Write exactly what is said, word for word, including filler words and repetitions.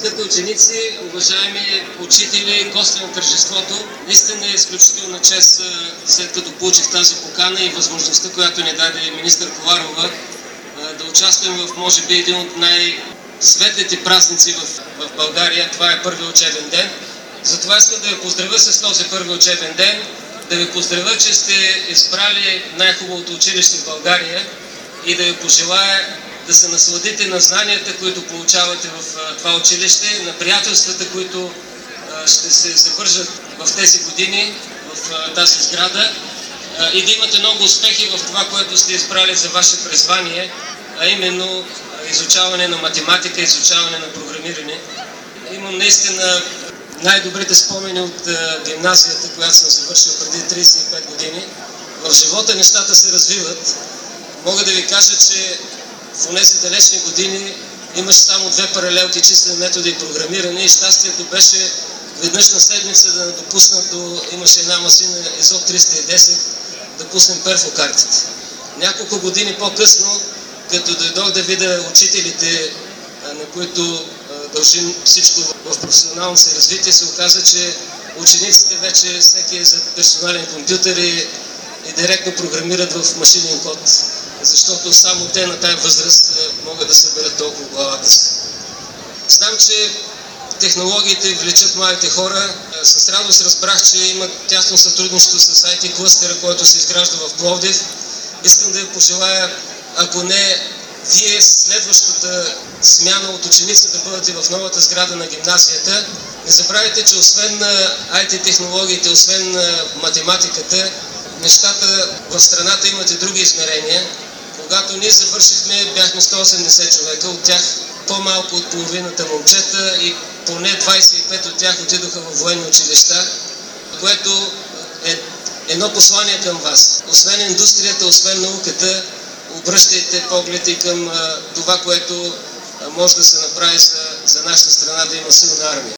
Скъпи ученици, уважаеми учители, гости на тържеството, наистина е изключителна чест, след като получих тази покана и възможността, която ни даде министър Коларова, да участвам в, може би, един от най-светлите празници в, в България. Това е първи учебен ден. Затова искам да ви поздравя с този първи учебен ден, да ви поздравя, че сте избрали най-хубавото училище в България и да ви пожелая да се насладите на знанията, които получавате в това училище, на приятелствата, които ще се завържат в тези години, в тази сграда, и да имате много успехи в това, което сте избрали за ваше призвание, а именно изучаване на математика, изучаване на програмиране. Имам наистина най-добрите спомени от гимназията, която съм завършил преди тридесет и пет години. В живота нещата се развиват. Мога да ви кажа, че в тези далечни години имаше само две паралелки, числени методи и програмиране, и щастието беше веднъж на седмица да допуснат до... Имаше една машина ИЗО триста и десет, да пуснем перфокартите. Няколко години по-късно, като дойдох да видя учителите, на които дължим всичко в професионалното си развитие, се оказа, че учениците вече всеки е за персонален компютър и, и директно програмират в машинен код, защото само те на тая възраст могат да съберат толкова главата си. Знам, че технологиите влечат младите хора. С радост разбрах, че имат тясно сътрудничество с ай ти клъстера, който се изгражда в Пловдив. Искам да ви пожелая, ако не вие следващата смяна от ученици, да бъдете в новата сграда на гимназията. Не забравяйте, че освен ай ти технологиите, освен математиката, нещата в страната имат и други измерения. Когато ние завършихме, бяхме сто и осемдесет човека, от тях по-малко от половината момчета и поне двадесет и пет от тях отидоха в военни училища, което е едно послание към вас. Освен индустрията, освен науката, обръщайте поглед и към това, което може да се направи за, за нашата страна, да има силна армия.